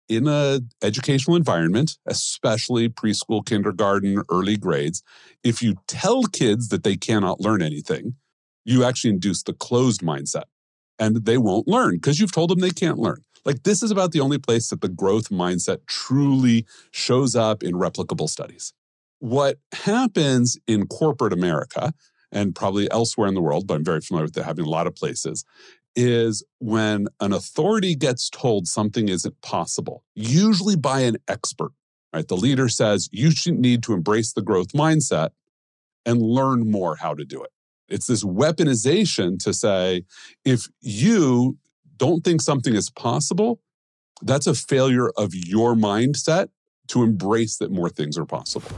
in a educational environment, especially preschool, kindergarten, early grades, if you tell kids that they cannot learn anything, you actually induce the closed mindset. And they won't learn because you've told them they can't learn. Like, this is about the only place that the growth mindset truly shows up in replicable studies. What happens in corporate America, and probably elsewhere in the world, but I'm very familiar with it having a lot of places, is when an authority gets told something isn't possible, usually by an expert, right? The leader says, you should need to embrace the growth mindset and learn more how to do it. It's this weaponization to say, if you don't think something is possible, that's a failure of your mindset to embrace that more things are possible.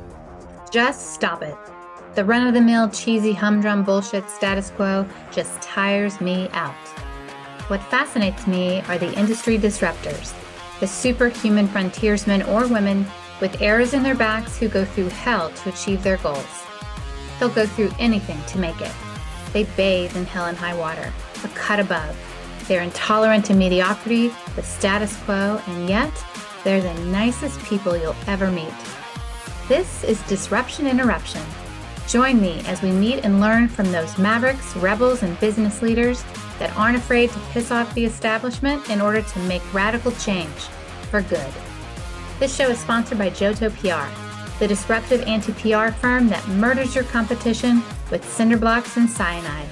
Just stop it. The run-of-the-mill, cheesy, humdrum bullshit status quo just tires me out. What fascinates me are the industry disruptors, the superhuman frontiersmen or women with arrows in their backs who go through hell to achieve their goals. They'll go through anything to make it. They bathe in hell and high water, a cut above. They're intolerant to mediocrity, the status quo, and yet they're the nicest people you'll ever meet. This is Disruption Interruption. Join me as we meet and learn from those mavericks, rebels, and business leaders that aren't afraid to piss off the establishment in order to make radical change for good. This show is sponsored by Johto PR, the disruptive anti-PR firm that murders your competition with cinder blocks and cyanide.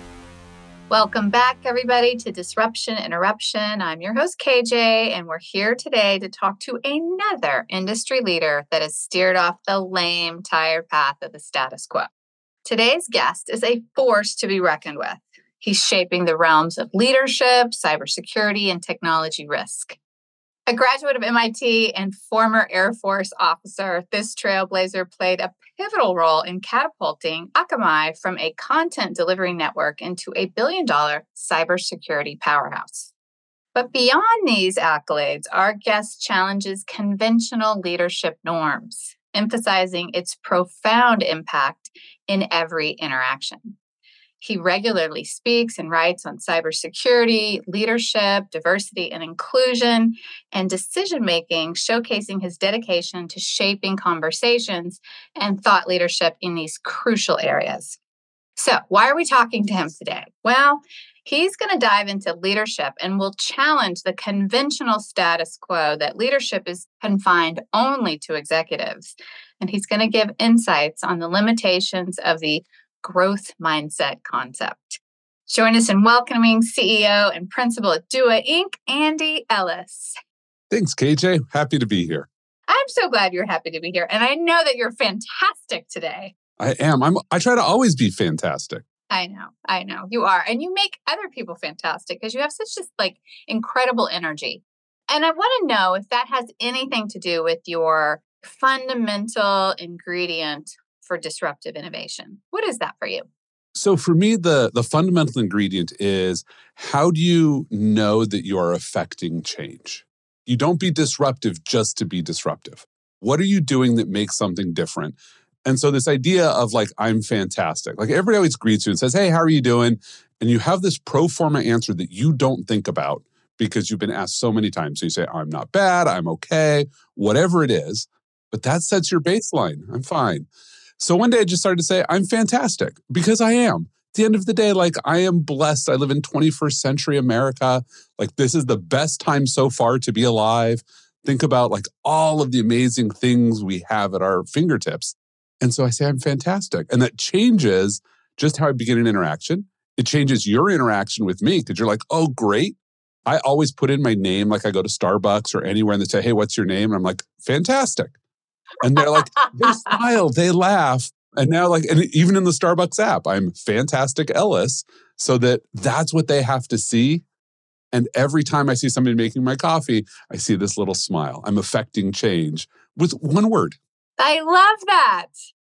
Welcome back, everybody, to Disruption Interruption. I'm your host, KJ, and we're here today to talk to another industry leader that has steered off the lame, tired path of the status quo. Today's guest is a force to be reckoned with. He's shaping the realms of leadership, cybersecurity, and technology risk. A graduate of MIT and former Air Force officer, this trailblazer played a pivotal role in catapulting Akamai from a content delivery network into a billion-dollar cybersecurity powerhouse. But beyond these accolades, our guest challenges conventional leadership norms, emphasizing its profound impact in every interaction. He regularly speaks and writes on cybersecurity, leadership, diversity and inclusion, and decision-making, showcasing his dedication to shaping conversations and thought leadership in these crucial areas. So, why are we talking to him today? Well, he's going to dive into leadership and will challenge the conventional status quo that leadership is confined only to executives. And he's going to give insights on the limitations of the growth mindset concept. Join us in welcoming CEO and principal at Dua Inc., Andy Ellis. Thanks, KJ. Happy to be here. I'm so glad you're happy to be here. And I know that you're fantastic today. I am. I try to always be fantastic. I know. You are. And you make other people fantastic because you have such just incredible energy. And I want to know if that has anything to do with your fundamental ingredient for disruptive innovation. What is that for you? So for me, the fundamental ingredient is, how do you know that you're affecting change? You don't be disruptive just to be disruptive. What are you doing that makes something different? And so this idea of I'm fantastic. Everybody always greets you and says, hey, how are you doing? And you have this pro forma answer that you don't think about because you've been asked so many times. So you say, I'm not bad, I'm okay, whatever it is. But that sets your baseline. I'm fine. So one day I just started to say, I'm fantastic, because I am. At the end of the day, I am blessed. I live in 21st century America. This is the best time so far to be alive. Think about all of the amazing things we have at our fingertips. And so I say, I'm fantastic. And that changes just how I begin an interaction. It changes your interaction with me because you're oh, great. I always put in my name. I go to Starbucks or anywhere and they say, hey, what's your name? And I'm fantastic. And they're they smile, they laugh. And now and even in the Starbucks app, I'm Fantastic Ellis, so that's what they have to see. And every time I see somebody making my coffee, I see this little smile. I'm affecting change with one word. I love that.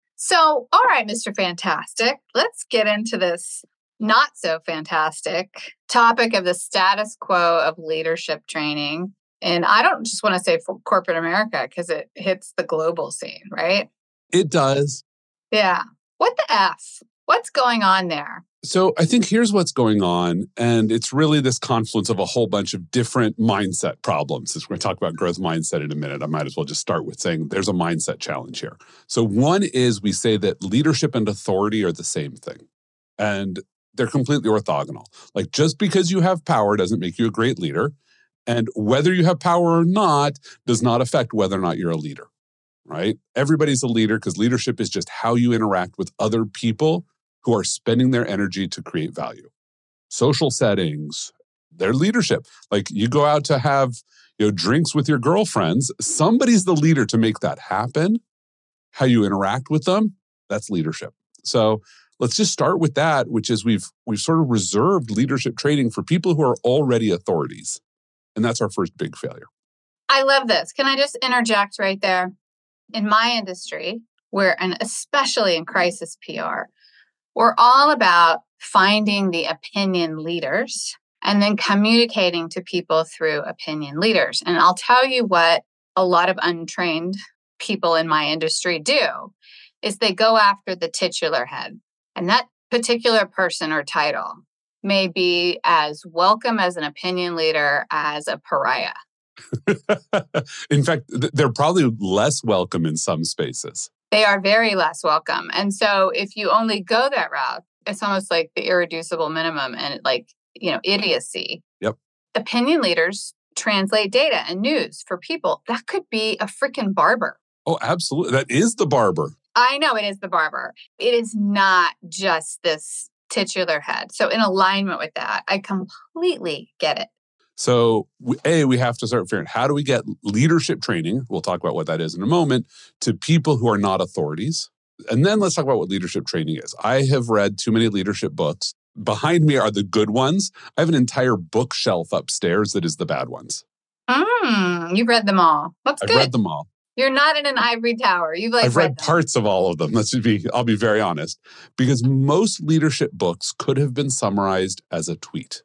So, all right, Mr. Fantastic, let's get into this not so fantastic topic of the status quo of leadership training. And I don't just want to say for corporate America because it hits the global scene, right? It does. Yeah. What the F? What's going on there? So I think here's what's going on, and it's really this confluence of a whole bunch of different mindset problems. Since we're going to talk about growth mindset in a minute, I might as well just start with saying there's a mindset challenge here. So one is we say that leadership and authority are the same thing, and they're completely orthogonal. Like just because you have power doesn't make you a great leader, and whether you have power or not does not affect whether or not you're a leader, right? Everybody's a leader because leadership is just how you interact with other people who are spending their energy to create value. Social settings, their leadership. Like you go out to have drinks with your girlfriends, somebody's the leader to make that happen. How you interact with them, that's leadership. So let's just start with that, which is we've sort of reserved leadership training for people who are already authorities. And that's our first big failure. I love this. Can I just interject right there? In my industry, and especially in crisis PR, we're all about finding the opinion leaders and then communicating to people through opinion leaders. And I'll tell you what a lot of untrained people in my industry do is they go after the titular head. And that particular person or title may be as welcome as an opinion leader as a pariah. In fact, they're probably less welcome in some spaces. They are very less welcome. And so if you only go that route, it's almost like the irreducible minimum and idiocy. Yep. Opinion leaders translate data and news for people. That could be a freaking barber. Oh, absolutely. That is the barber. I know it is the barber. It is not just this titular head. So in alignment with that, I completely get it. So, we have to start figuring out how do we get leadership training, we'll talk about what that is in a moment, to people who are not authorities. And then let's talk about what leadership training is. I have read too many leadership books. Behind me are the good ones. I have an entire bookshelf upstairs that is the bad ones. You've read them all. That's good. I've read them all. You're not in an ivory tower. I've read parts of all of them. I'll be very honest. Because most leadership books could have been summarized as a tweet.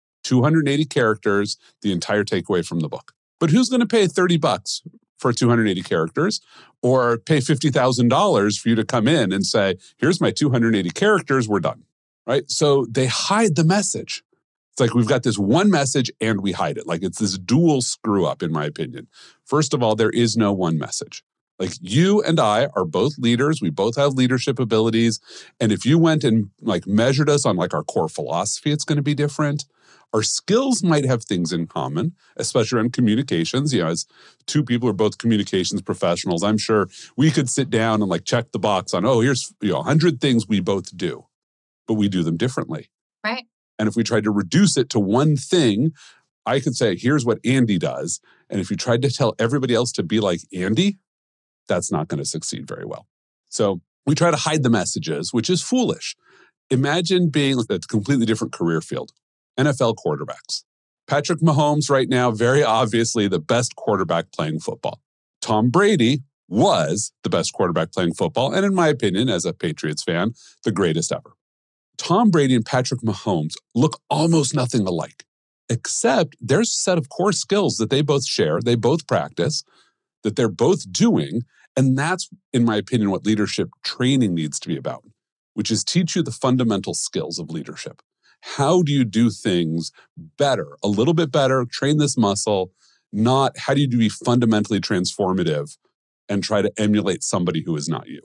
280 characters, the entire takeaway from the book. But who's going to pay $30 for 280 characters or pay $50,000 for you to come in and say, here's my 280 characters, we're done, right? So they hide the message. It's like we've got this one message and we hide it. Like it's this dual screw up, in my opinion. First of all, there is no one message. Like you and I are both leaders. We both have leadership abilities. And if you went and measured us on our core philosophy, it's going to be different. Our skills might have things in common, especially around communications. As two people who are both communications professionals, I'm sure we could sit down and check the box on, here's 100 things we both do, but we do them differently. Right. And if we tried to reduce it to one thing, I could say, here's what Andy does. And if you tried to tell everybody else to be like Andy, that's not going to succeed very well. So we try to hide the messages, which is foolish. Imagine being a completely different career field. NFL quarterbacks. Patrick Mahomes right now, very obviously the best quarterback playing football. Tom Brady was the best quarterback playing football, and in my opinion, as a Patriots fan, the greatest ever. Tom Brady and Patrick Mahomes look almost nothing alike, except there's a set of core skills that they both share, they both practice, that they're both doing, and that's, in my opinion, what leadership training needs to be about, which is teach you the fundamental skills of leadership. How do you do things better, a little bit better, train this muscle, not how do you be fundamentally transformative and try to emulate somebody who is not you?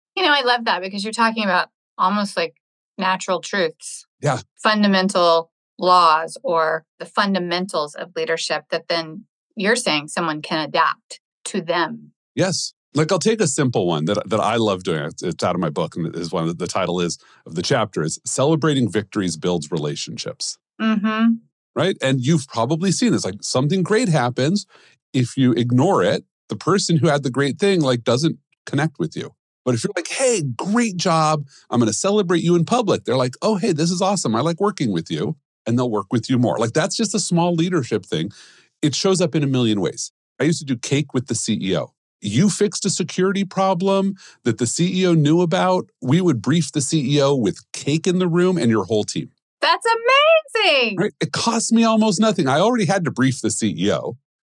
I love that because you're talking about almost like natural truths. Yeah. Fundamental laws or the fundamentals of leadership that then you're saying someone can adapt to them. Yes. I'll take a simple one that I love doing. It's out of my book, and is one of the title is of the chapter is Celebrating Victories Builds Relationships. Mm-hmm. Right? And you've probably seen this. Something great happens. If you ignore it, the person who had the great thing doesn't connect with you. But if you're hey, great job, I'm going to celebrate you in public. They're like, oh, hey, this is awesome. I like working with you. And they'll work with you more. That's just a small leadership thing. It shows up in a million ways. I used to do cake with the CEO. You fixed a security problem that the CEO knew about. We would brief the CEO with cake in the room and your whole team. That's amazing. Right? It cost me almost nothing. I already had to brief the CEO.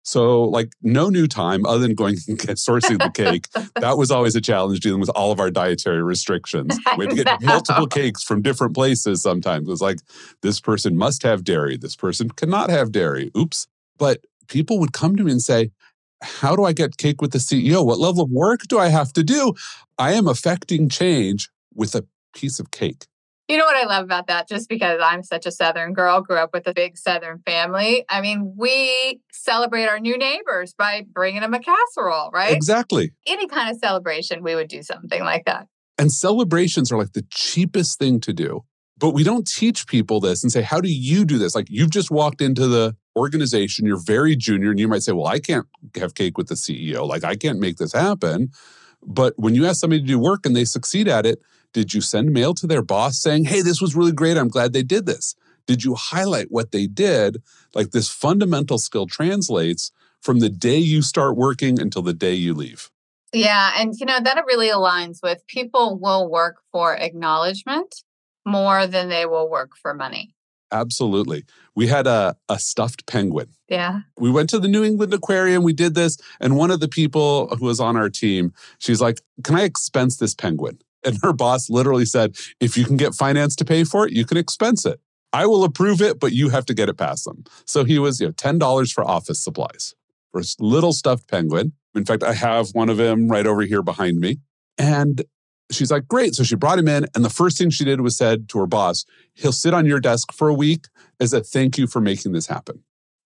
So like no new time other than going and sourcing the cake. That was always a challenge dealing with all of our dietary restrictions. We had to get multiple cakes from different places sometimes. It was like, this person must have dairy. This person cannot have dairy. Oops. But people would come to me and say, how do I get cake with the CEO? What level of work do I have to do? I am affecting change with a piece of cake. You know what I love about that? Just because I'm such a Southern girl, grew up with a big Southern family. I mean, we celebrate our new neighbors by bringing them a casserole, right? Exactly. Any kind of celebration, we would do something like that. And celebrations are like the cheapest thing to do. But we don't teach people this and say, how do you do this? Like you've just walked into the organization, you're very junior, and you might say, well, I can't have cake with the CEO. Like I can't make this happen. But when you ask somebody to do work and they succeed at it, did you send mail to their boss saying, hey, this was really great. I'm glad they did this? Did you highlight what they did? Like this fundamental skill translates from the day you start working until the day you leave. Yeah. And, that really aligns with people will work for acknowledgement more than they will work for money. Absolutely. We had a stuffed penguin. Yeah. We went to the New England Aquarium. We did this. And one of the people who was on our team, she's like, can I expense this penguin? And her boss literally said, if you can get finance to pay for it, you can expense it. I will approve it, but you have to get it past them. So he was $10 for office supplies for a little stuffed penguin. In fact, I have one of them right over here behind me. And she's like, great. So she brought him in. And the first thing she did was said to her boss, he'll sit on your desk for a week as a thank you for making this happen.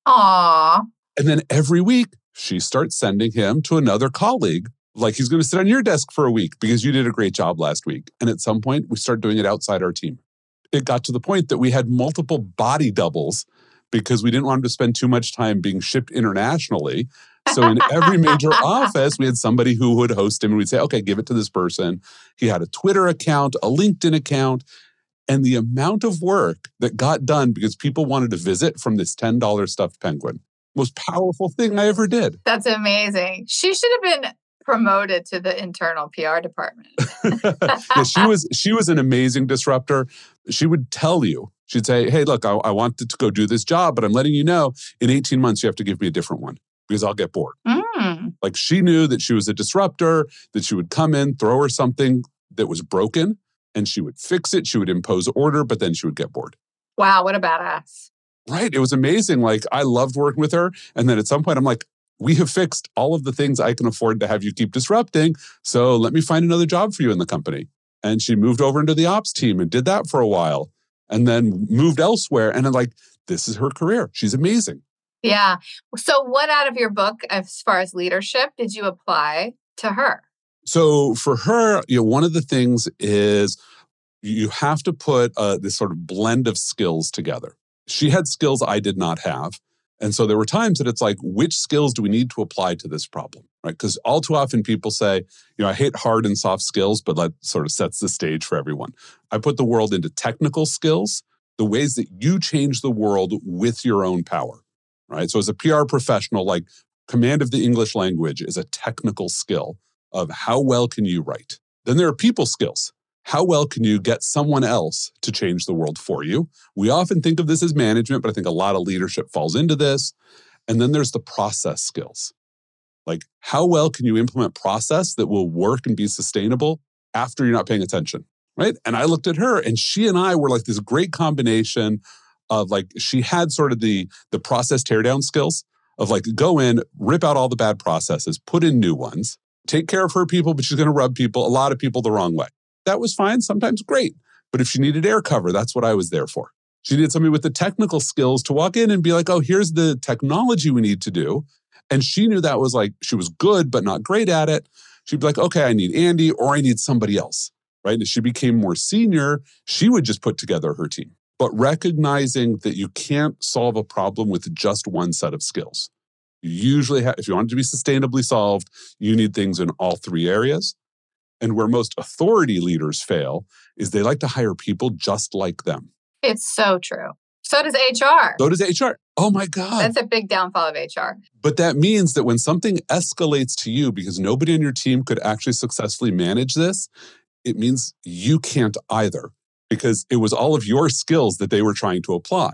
Aww. And then every week, she starts sending him to another colleague. Like he's going to sit on your desk for a week because you did a great job last week. And at some point, we start doing it outside our team. It got to the point that we had multiple body doubles because we didn't want him to spend too much time being shipped internationally. So in every major office, we had somebody who would host him and we'd say, okay, give it to this person. He had a Twitter account, a LinkedIn account, and the amount of work that got done because people wanted to visit from this $10 stuffed penguin. Most powerful thing I ever did. That's amazing. She should have been promoted to the internal PR department. Yeah, she was an amazing disruptor. She would tell you, she'd say, hey, look, I wanted to go do this job, but I'm letting you know in 18 months, you have to give me a different one because I'll get bored. Like she knew that she was a disruptor, that she would come in, throw her something that was broken and she would fix it. She would impose order, but then she would get bored. Wow, what a badass. Right. It was amazing. Like I loved working with her. And then at some point I'm like, we have fixed all of the things I can afford to have you keep disrupting. So let me find another job for you in the company. And she moved over into the ops team and did that for a while and then moved elsewhere. And I'm like, this is her career. She's amazing. Yeah. So what out of your book, as far as leadership, did you apply to her? So for her, one of the things is you have to put this sort of blend of skills together. She had skills I did not have. And so there were times that it's like, which skills do we need to apply to this problem, right? Because all too often people say, I hate hard and soft skills, but that sort of sets the stage for everyone. I put the world into technical skills, the ways that you change the world with your own power, right? So as a PR professional, like command of the English language is a technical skill of how well can you write? Then there are people skills. How well can you get someone else to change the world for you? We often think of this as management, but I think a lot of leadership falls into this. And then there's the process skills. Like, how well can you implement process that will work and be sustainable after you're not paying attention, right? And I looked at her and she and I were like this great combination of like, she had sort of the process teardown skills of like, go in, rip out all the bad processes, put in new ones, take care of her people, but she's going to rub people, a lot of people the wrong way. That was fine, sometimes great. But if she needed air cover, that's what I was there for. She needed somebody with the technical skills to walk in and be like, oh, here's the technology we need to do. And she knew that was like, she was good, but not great at it. She'd be like, okay, I need Andy or I need somebody else, right? And as she became more senior, she would just put together her team. But recognizing that you can't solve a problem with just one set of skills. You usually have, if you want it to be sustainably solved, you need things in all three areas. And where most authority leaders fail is they like to hire people just like them. It's so true. So does HR. So does HR. Oh my God. That's a big downfall of HR. But that means that when something escalates to you because nobody on your team could actually successfully manage this, it means you can't either because it was all of your skills that they were trying to apply.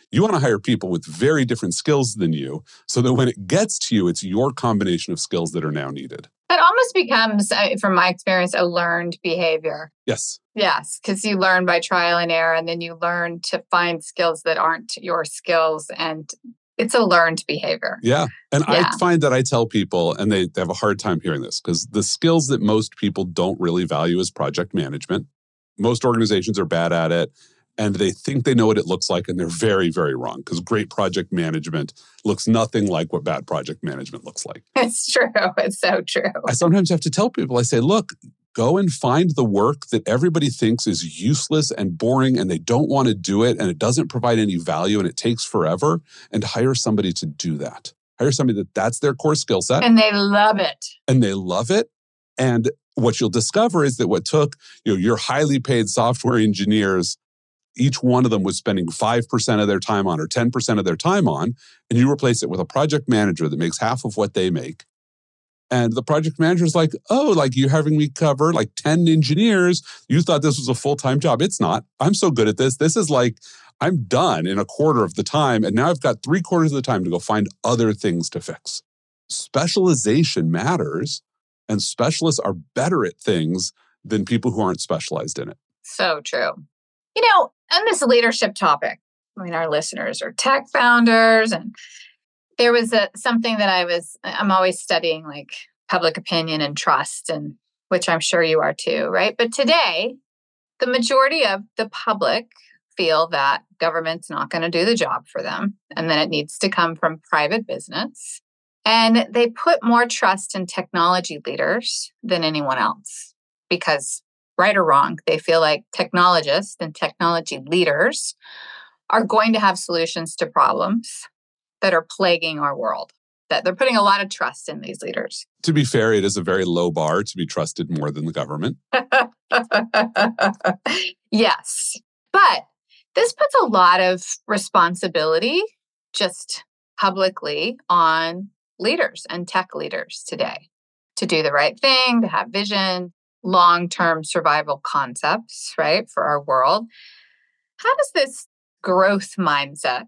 You want to hire people with very different skills than you so that when it gets to you, it's your combination of skills that are now needed. It almost becomes, from my experience, a learned behavior. Yes. Yes, because you learn by trial and error, and then you learn to find skills that aren't your skills, and it's a learned behavior. Yeah. And I find that I tell people, and they have a hard time hearing this, because the skills that most people don't really value is project management. Most organizations are bad at it, and they think they know what it looks like, and they're very, very wrong, because great project management looks nothing like what bad project management looks like. It's true. It's so true. I sometimes have to tell people, I say, look, go and find the work that everybody thinks is useless and boring, and they don't want to do it, and it doesn't provide any value, and it takes forever, and hire somebody to do that. Hire somebody that's their core skill set. And they love it. And they love it. And what you'll discover is that what took your highly paid software engineers, each one of them was spending 5% of their time on or 10% of their time on, and you replace it with a project manager that makes half of what they make. And the project manager's like, oh, like you're having me cover like 10 engineers. You thought this was a full-time job. It's not. I'm so good at this. This is like, I'm done in a quarter of the time. And now I've got 3/4 of the time to go find other things to fix. Specialization matters, and specialists are better at things than people who aren't specialized in it. So true. On this leadership topic, our listeners are tech founders, and there was something that I'm always studying, like public opinion and trust, and which I'm sure you are too, right? But today, the majority of the public feel that government's not going to do the job for them, and then it needs to come from private business. And they put more trust in technology leaders than anyone else because, right or wrong, they feel like technologists and technology leaders are going to have solutions to problems that are plaguing our world, that they're putting a lot of trust in these leaders. To be fair, it is a very low bar to be trusted more than the government. Yes. But this puts a lot of responsibility just publicly on leaders and tech leaders today to do the right thing, to have vision, long-term survival concepts, right, for our world. How does this growth mindset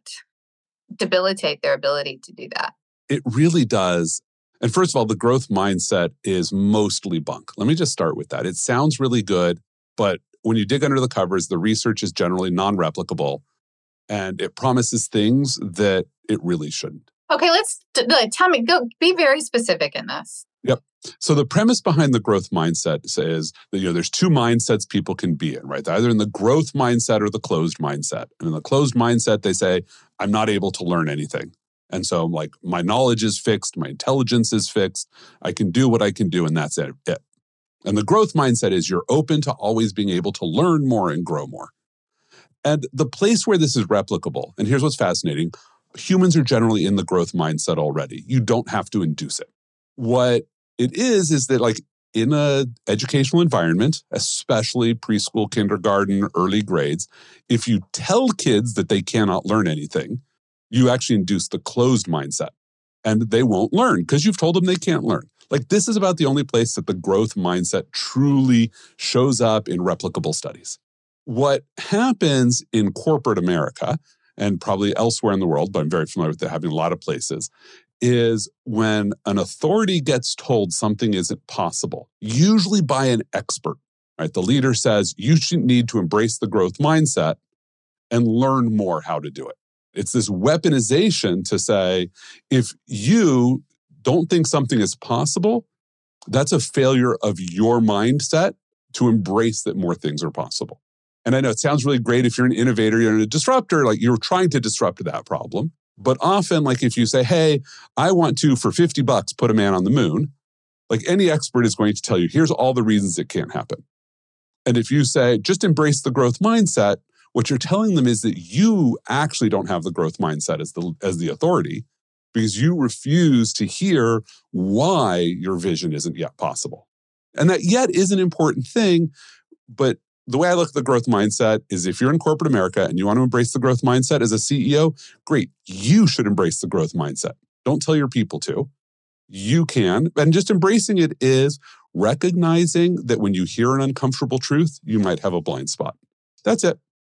debilitate their ability to do that? It really does. And first of all, the growth mindset is mostly bunk. Let me just start with that. It sounds really good, but when you dig under the covers, the research is generally non-replicable, and it promises things that it really shouldn't. Okay, tell me, be very specific in this. Yep. So the premise behind the growth mindset says that there's two mindsets people can be in, right? They're either in the growth mindset or the closed mindset. And in the closed mindset, they say, I'm not able to learn anything. And so like my knowledge is fixed, my intelligence is fixed, I can do what I can do, and that's it. And the growth mindset is you're open to always being able to learn more and grow more. And the place where this is replicable, and here's what's fascinating, humans are generally in the growth mindset already. You don't have to induce it. What it is that like in an educational environment, especially preschool, kindergarten, early grades, if you tell kids that they cannot learn anything, you actually induce the closed mindset, and they won't learn because you've told them they can't learn. Like this is about the only place that the growth mindset truly shows up in replicable studies. What happens in corporate America, and probably elsewhere in the world, but I'm very familiar with it having a lot of places, is when an authority gets told something isn't possible, usually by an expert, right? The leader says, you should need to embrace the growth mindset and learn more how to do it. It's this weaponization to say, if you don't think something is possible, that's a failure of your mindset to embrace that more things are possible. And I know it sounds really great if you're an innovator, you're a disruptor, like you're trying to disrupt that problem. But often, like if you say, hey, I want to, for $50, put a man on the moon, like any expert is going to tell you, here's all the reasons it can't happen. And if you say, just embrace the growth mindset, what you're telling them is that you actually don't have the growth mindset as the authority because you refuse to hear why your vision isn't yet possible. And that yet is an important thing, but the way I look at the growth mindset is if you're in corporate America and you want to embrace the growth mindset as a CEO, great. You should embrace the growth mindset. Don't tell your people to. You can. And just embracing it is recognizing that when you hear an uncomfortable truth, you might have a blind spot. That's it.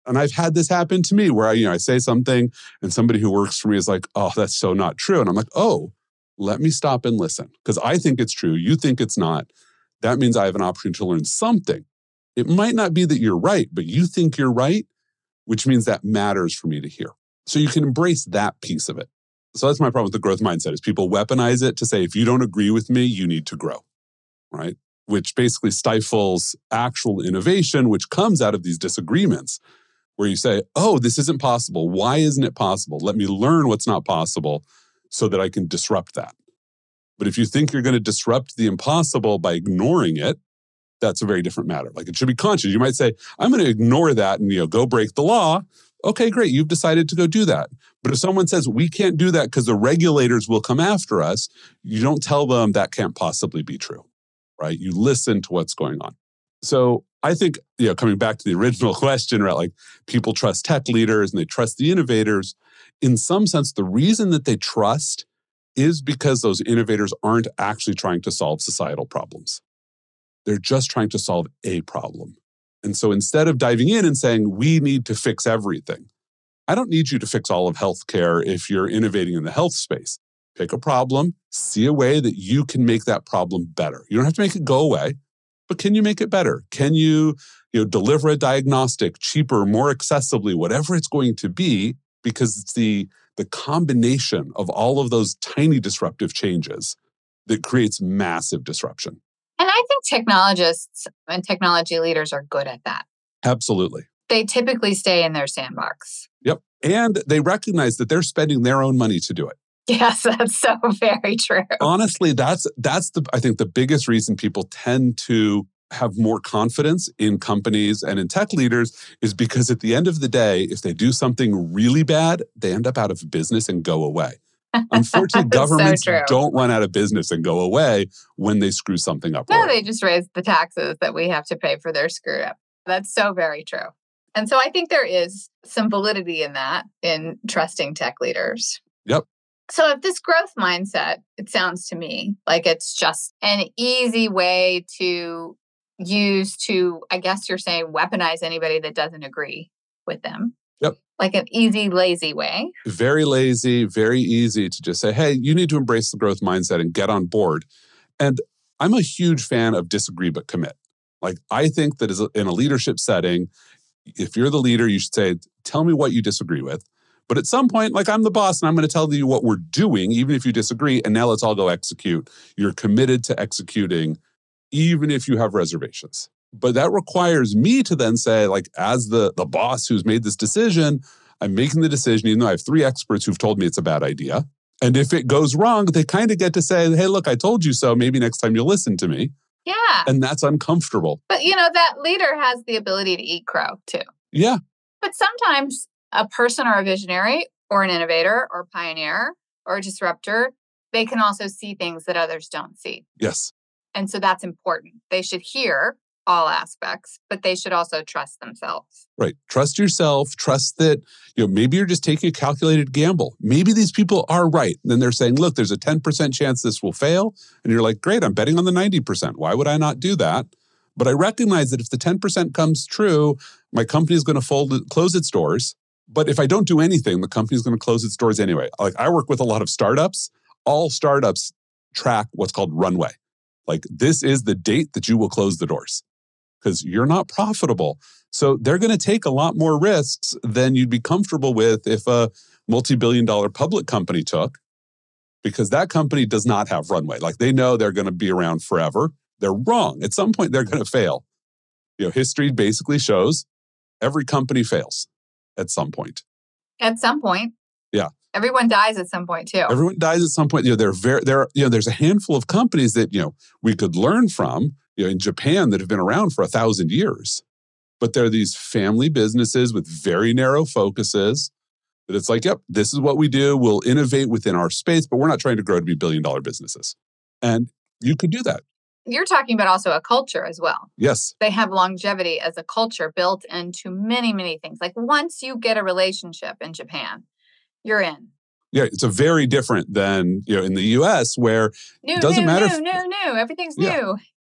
And I've had this happen to me where I say something and somebody who works for me is like, oh, that's so not true. And I'm like, oh, let me stop and listen because I think it's true. You think it's not. That means I have an opportunity to learn something. It might not be that you're right, but you think you're right, which means that matters for me to hear. So you can embrace that piece of it. So that's my problem with the growth mindset is people weaponize it to say, if you don't agree with me, you need to grow, right? Which basically stifles actual innovation, which comes out of these disagreements where you say, oh, this isn't possible. Why isn't it possible? Let me learn what's not possible so that I can disrupt that. But if you think you're going to disrupt the impossible by ignoring it, that's a very different matter. Like it should be conscious. You might say, I'm going to ignore that and go break the law. Okay, great. You've decided to go do that. But if someone says, we can't do that because the regulators will come after us, you don't tell them that can't possibly be true, right? You listen to what's going on. So I think, coming back to the original question, right, like people trust tech leaders and they trust the innovators. In some sense, the reason that they trust is because those innovators aren't actually trying to solve societal problems. They're just trying to solve a problem. And so instead of diving in and saying, we need to fix everything, I don't need you to fix all of healthcare if you're innovating in the health space. Pick a problem, see a way that you can make that problem better. You don't have to make it go away, but can you make it better? Can you, deliver a diagnostic cheaper, more accessibly, whatever it's going to be, because it's the combination of all of those tiny disruptive changes that creates massive disruption. And I think technologists and technology leaders are good at that. Absolutely. They typically stay in their sandbox. Yep. And they recognize that they're spending their own money to do it. Yes, that's so very true. Honestly, that's I think the biggest reason people tend to have more confidence in companies and in tech leaders is because at the end of the day, if they do something really bad, they end up out of business and go away. Unfortunately, governments don't run out of business and go away when they screw something up. No, they just raise the taxes that we have to pay for their screw up. That's so very true. And so I think there is some validity in that, in trusting tech leaders. Yep. So if this growth mindset, it sounds to me like it's just an easy way to use to, I guess you're saying, weaponize anybody that doesn't agree with them. Yep. Like an easy, lazy way. Very lazy, very easy to just say, hey, you need to embrace the growth mindset and get on board. And I'm a huge fan of disagree but commit. Like, I think that in a leadership setting, if you're the leader, you should say, tell me what you disagree with. But at some point, like, I'm the boss and I'm going to tell you what we're doing, even if you disagree. And now let's all go execute. You're committed to executing, even if you have reservations. But that requires me to then say, like, as the boss who's made this decision, I'm making the decision, even though I have 3 experts who've told me it's a bad idea. And if it goes wrong, they kind of get to say, hey, look, I told you so. Maybe next time you'll listen to me. Yeah. And that's uncomfortable. But, that leader has the ability to eat crow, too. Yeah. But sometimes a person or a visionary or an innovator or pioneer or a disruptor, they can also see things that others don't see. Yes. And so that's important. They should hear all aspects, but they should also trust themselves. Right. Trust yourself. Trust that, maybe you're just taking a calculated gamble. Maybe these people are right. And then they're saying, look, there's a 10% chance this will fail. And you're like, great, I'm betting on the 90%. Why would I not do that? But I recognize that if the 10% comes true, my company is going to close its doors. But if I don't do anything, the company is going to close its doors anyway. Like, I work with a lot of startups. All startups track what's called runway. Like, this is the date that you will close the doors because you're not profitable. So they're going to take a lot more risks than you'd be comfortable with if a multi-billion-dollar public company took, because that company does not have runway. Like, they know they're going to be around forever. They're wrong. At some point, they're going to fail. History basically shows every company fails at some point. At some point. Yeah. Everyone dies at some point too. Everyone dies at some point. There's a handful of companies that, we could learn from, in Japan that have been around for 1,000 years. But they're these family businesses with very narrow focuses that it's like, yep, this is what we do. We'll innovate within our space, but we're not trying to grow to be billion-dollar businesses. And you could do that. You're talking about also a culture as well. Yes. They have longevity as a culture built into many, many things. Like, once you get a relationship in Japan, you're in. Yeah, it's a very different than, in the US where it doesn't matter. New. Everything's new.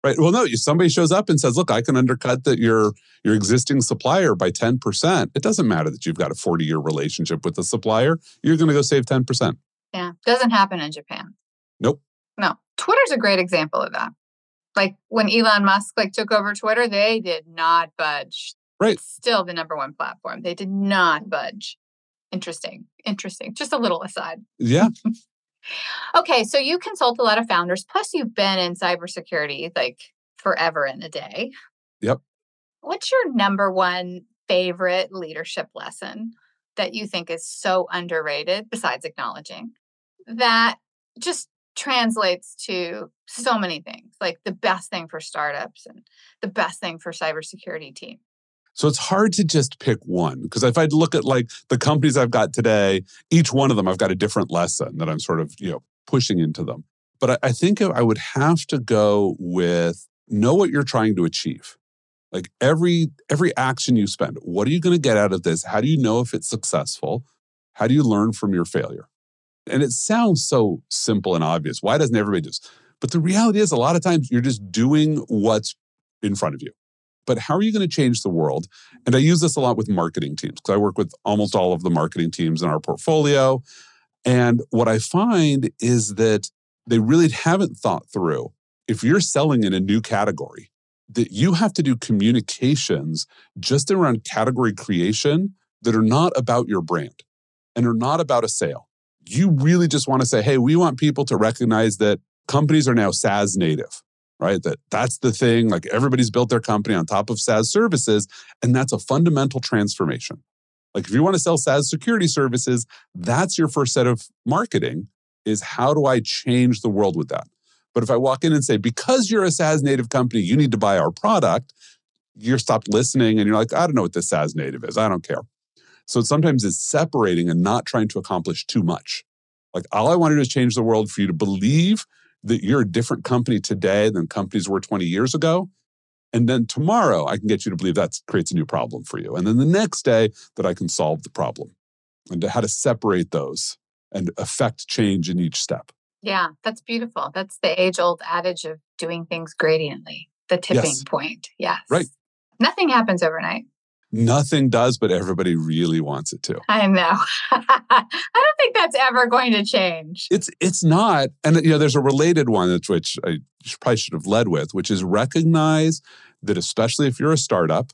Right. Well, no, somebody shows up and says, look, I can undercut your existing supplier by 10%. It doesn't matter that you've got a 40-year relationship with the supplier. You're going to go save 10%. Yeah. Doesn't happen in Japan. Nope. No. Twitter's a great example of that. Like when Elon Musk took over Twitter, they did not budge. Right. It's still the number one platform. They did not budge. Interesting. Just a little aside. Yeah. Okay, so you consult a lot of founders, plus you've been in cybersecurity forever and a day. Yep. What's your number one favorite leadership lesson that you think is so underrated, besides acknowledging, that just translates to so many things, like the best thing for startups and the best thing for cybersecurity team? So it's hard to just pick one, because if I look at the companies I've got today, each one of them, I've got a different lesson that I'm sort of, pushing into them. But I think I would have to go with know what you're trying to achieve. Like every action you spend, what are you going to get out of this? How do you know if it's successful? How do you learn from your failure? And it sounds so simple and obvious. Why doesn't everybody do this? But the reality is a lot of times you're just doing what's in front of you. But how are you going to change the world? And I use this a lot with marketing teams because I work with almost all of the marketing teams in our portfolio. And what I find is that they really haven't thought through, if you're selling in a new category, that you have to do communications just around category creation that are not about your brand and are not about a sale. You really just want to say, hey, we want people to recognize that companies are now SaaS native. Right? That's the thing. Everybody's built their company on top of SaaS services, and that's a fundamental transformation. If you want to sell SaaS security services, that's your first set of marketing, is how do I change the world with that? But if I walk in and say, because you're a SaaS native company, you need to buy our product, you're stopped listening and you're like, I don't know what this SaaS native is. I don't care. So sometimes it's separating and not trying to accomplish too much. All I want to do is change the world for you to believe that you're a different company today than companies were 20 years ago. And then tomorrow, I can get you to believe that creates a new problem for you. And then the next day, that I can solve the problem. And how to separate those and affect change in each step. Yeah, that's beautiful. That's the age-old adage of doing things gradiently, the tipping point. Yes. Right. Nothing happens overnight. Nothing does, but everybody really wants it to. I know. I don't think that's ever going to change. It's not. And there's a related one, which I probably should have led with, which is recognize that especially if you're a startup,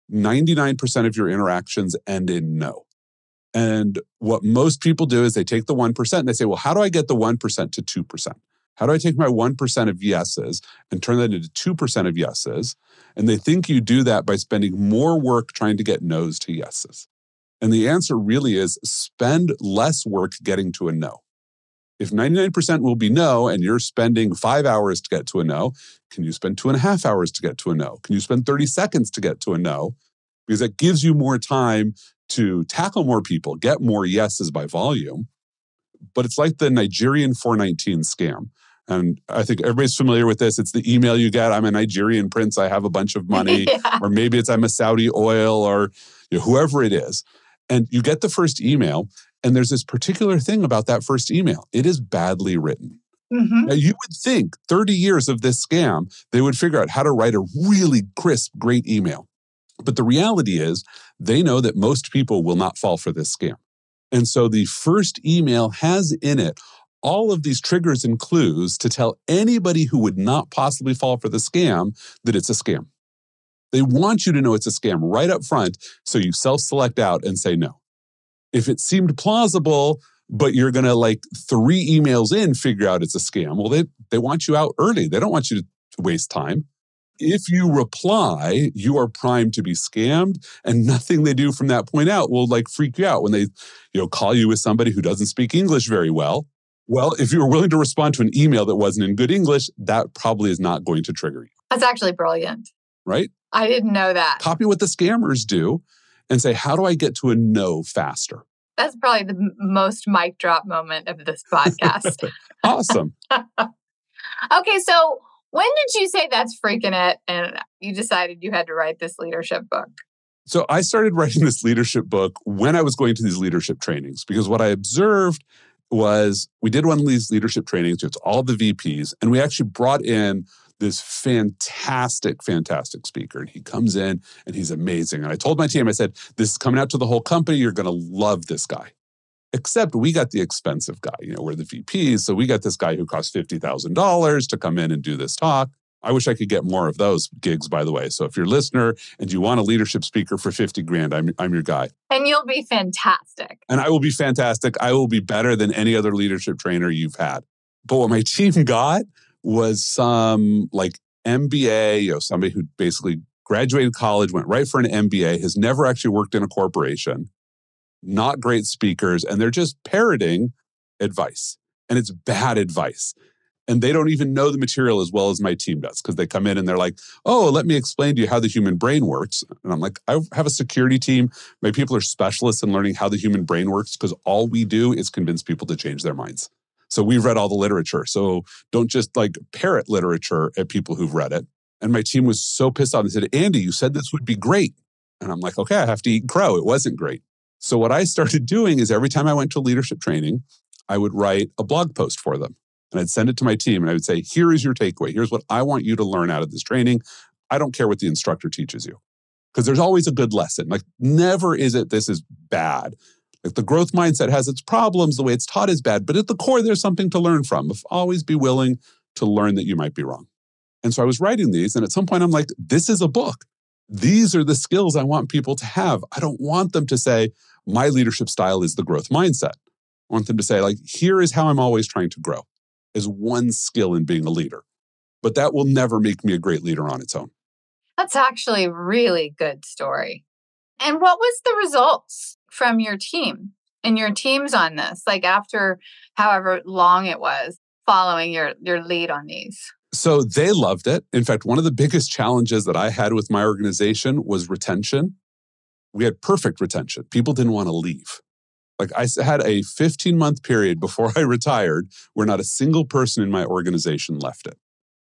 99% of your interactions end in no. And what most people do is they take the 1% and they say, well, how do I get the 1% to 2%? How do I take my 1% of yeses and turn that into 2% of yeses? And they think you do that by spending more work trying to get no's to yeses. And the answer really is spend less work getting to a no. If 99% will be no, and you're spending 5 hours to get to a no, can you spend 2.5 hours to get to a no? Can you spend 30 seconds to get to a no? Because that gives you more time to tackle more people, get more yeses by volume. But it's like the Nigerian 419 scam. And I think everybody's familiar with this. It's the email you get, I'm a Nigerian prince, I have a bunch of money. Yeah. Or maybe it's I'm a Saudi oil, or whoever it is. And you get the first email, and there's this particular thing about that first email. It is badly written. Mm-hmm. Now, you would think 30 years of this scam, they would figure out how to write a really crisp, great email. But the reality is they know that most people will not fall for this scam. And so the first email has in it all of these triggers and clues to tell anybody who would not possibly fall for the scam that it's a scam. They want you to know it's a scam right up front, so you self-select out and say no. If it seemed plausible, but you're going to 3 emails in figure out it's a scam, well, they want you out early. They don't want you to waste time. If you reply, you are primed to be scammed, and nothing they do from that point out will freak you out when they call you with somebody who doesn't speak English very well. Well, if you were willing to respond to an email that wasn't in good English, that probably is not going to trigger you. That's actually brilliant. Right? I didn't know that. Copy what the scammers do and say, how do I get to a no faster? That's probably the most mic drop moment of this podcast. Awesome. Okay, so when did you say that's freaking it and you decided you had to write this leadership book? So I started writing this leadership book when I was going to these leadership trainings, because what I observed was we did one of these leadership trainings. It's all the VPs, and we actually brought in this fantastic, fantastic speaker. And he comes in and he's amazing. And I told my team, I said, this is coming out to the whole company. You're going to love this guy. Except we got the expensive guy. We're the VPs. So we got this guy who cost $50,000 to come in and do this talk. I wish I could get more of those gigs, by the way. So if you're a listener and you want a leadership speaker for 50 grand, I'm your guy. And you'll be fantastic. And I will be fantastic. I will be better than any other leadership trainer you've had. But what my team got was some like MBA, somebody who basically graduated college, went right for an MBA, has never actually worked in a corporation, not great speakers, and they're just parroting advice. And it's bad advice. And they don't even know the material as well as my team does because they come in and they're like, oh, let me explain to you how the human brain works. And I'm like, I have a security team. My people are specialists in learning how the human brain works because all we do is convince people to change their minds. So we've read all the literature. So don't just like parrot literature at people who've read it. And my team was so pissed off. They said, Andy, you said this would be great. And I'm like, okay, I have to eat crow. It wasn't great. So what I started doing is every time I went to leadership training, I would write a blog post for them. And I'd send it to my team and I would say, here is your takeaway. Here's what I want you to learn out of this training. I don't care what the instructor teaches you. Because there's always a good lesson. Like never is it, this is bad. Like the growth mindset has its problems. The way it's taught is bad. But at the core, there's something to learn from. Always be willing to learn that you might be wrong. And so I was writing these. And at some point I'm like, this is a book. These are the skills I want people to have. I don't want them to say, my leadership style is the growth mindset. I want them to say, like, here is how I'm always trying to grow. Is one skill in being a leader. But that will never make me a great leader on its own. That's actually a really good story. And what was the results from your team and your teams on this? Like after however long it was following your lead on these? So they loved it. In fact, one of the biggest challenges that I had with my organization was retention. We had perfect retention. People didn't want to leave. Like I had a 15-month period before I retired where not a single person in my organization left it.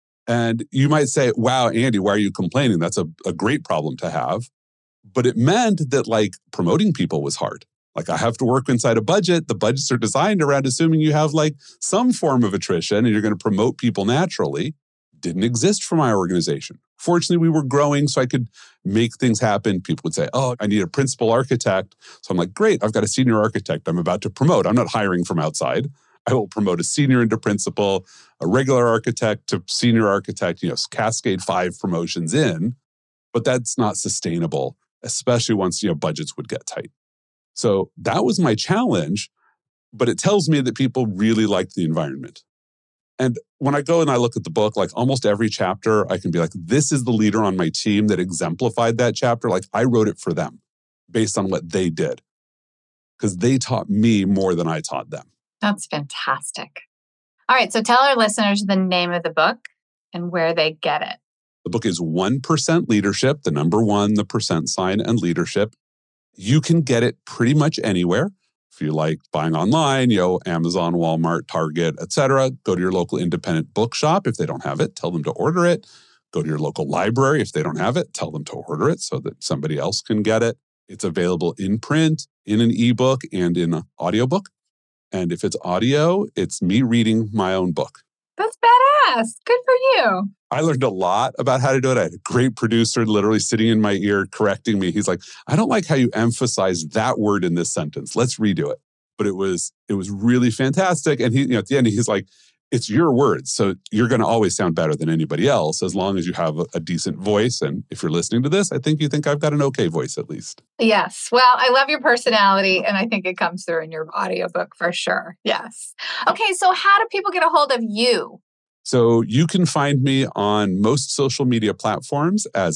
And you might say, wow, Andy, why are you complaining? That's a great problem to have. But it meant that like promoting people was hard. Like I have to work inside a budget. The budgets are designed around assuming you have like some form of attrition and you're going to promote people naturally. Didn't exist for my organization. Fortunately, we were growing, so I could make things happen. People would say, oh, I need a principal architect. So I'm like, great, I've got a senior architect I'm about to promote. I'm not hiring from outside. I will promote a senior into principal, a regular architect to senior architect, cascade 5 promotions in. But that's not sustainable, especially once, budgets would get tight. So that was my challenge, but it tells me that people really liked the environment. And when I go and I look at the book, like almost every chapter, I can be like, this is the leader on my team that exemplified that chapter. Like I wrote it for them based on what they did because they taught me more than I taught them. That's fantastic. All right. So tell our listeners the name of the book and where they get it. The book is 1% Leadership, the number 1, the percent sign, and leadership. You can get it pretty much anywhere. If you like buying online, Amazon, Walmart, Target, etc., go to your local independent bookshop. If they don't have it, tell them to order it. Go to your local library. If they don't have it, tell them to order it so that somebody else can get it. It's available in print, in an ebook, and in an audiobook. And if it's audio, it's me reading my own book. That's badass. Good for you. I learned a lot about how to do it. I had a great producer literally sitting in my ear correcting me. He's like, I don't like how you emphasize that word in this sentence. Let's redo it. But it was really fantastic. And he, at the end, he's like, it's your words. So you're going to always sound better than anybody else as long as you have a decent voice. And if you're listening to this, I think you think I've got an okay voice at least. Yes. Well, I love your personality and I think it comes through in your audiobook for sure. Yes. Okay. So how do people get a hold of you? So you can find me on most social media platforms as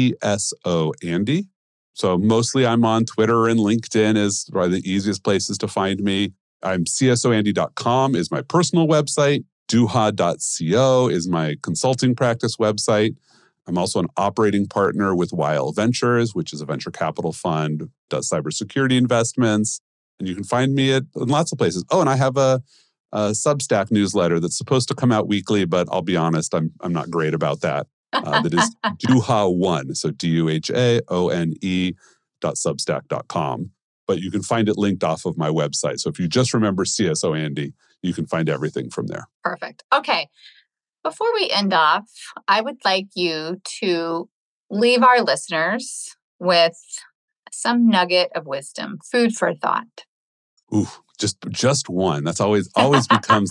CSO Andy. So mostly I'm on Twitter and LinkedIn is probably the easiest places to find me. I'm csoandy.com is my personal website. Duha.co is my consulting practice website. I'm also an operating partner with YL Ventures, which is a venture capital fund, does cybersecurity investments. And you can find me in lots of places. Oh, and I have a Substack newsletter that's supposed to come out weekly, but I'll be honest, I'm not great about that. That is Duha1, so DUHAONE.substack.com. But you can find it linked off of my website. So if you just remember CSO Andy, you can find everything from there. Perfect. Okay. Before we end off, I would like you to leave our listeners with some nugget of wisdom, food for thought. Ooh, just one. That's always becomes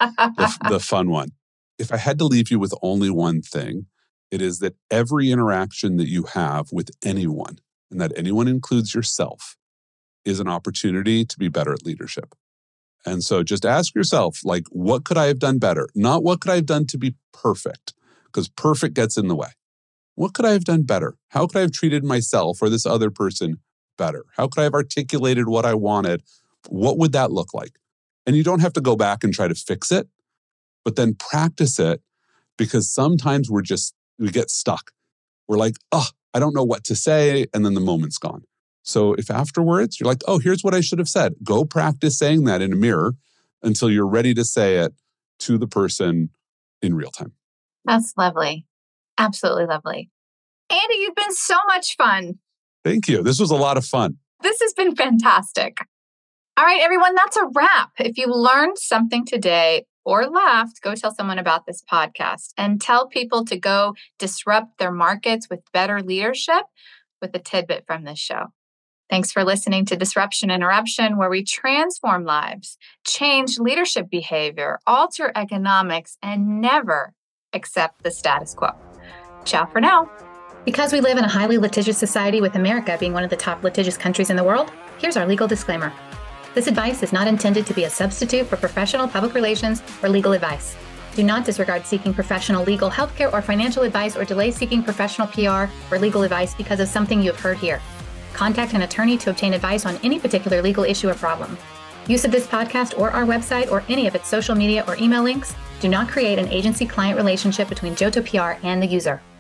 the fun one. If I had to leave you with only one thing, it is that every interaction that you have with anyone, and that anyone includes yourself, is an opportunity to be better at leadership. And so just ask yourself, like, what could I have done better? Not what could I have done to be perfect, because perfect gets in the way. What could I have done better? How could I have treated myself or this other person better? How could I have articulated what I wanted? What would that look like? And you don't have to go back and try to fix it, but then practice it, because sometimes we get stuck. We're like, oh, I don't know what to say. And then the moment's gone. So if afterwards you're like, oh, here's what I should have said, go practice saying that in a mirror until you're ready to say it to the person in real time. That's lovely. Absolutely lovely. Andy, you've been so much fun. Thank you. This was a lot of fun. This has been fantastic. All right, everyone, that's a wrap. If you learned something today or laughed, go tell someone about this podcast and tell people to go disrupt their markets with better leadership with a tidbit from this show. Thanks for listening to Disruption Interruption, where we transform lives, change leadership behavior, alter economics, and never accept the status quo. Ciao for now. Because we live in a highly litigious society, with America being one of the top litigious countries in the world, here's our legal disclaimer. This advice is not intended to be a substitute for professional public relations or legal advice. Do not disregard seeking professional legal, healthcare, or financial advice, or delay seeking professional PR or legal advice because of something you have heard here. Contact an attorney to obtain advice on any particular legal issue or problem. Use of this podcast or our website or any of its social media or email links do not create an agency-client relationship between Johto PR and the user.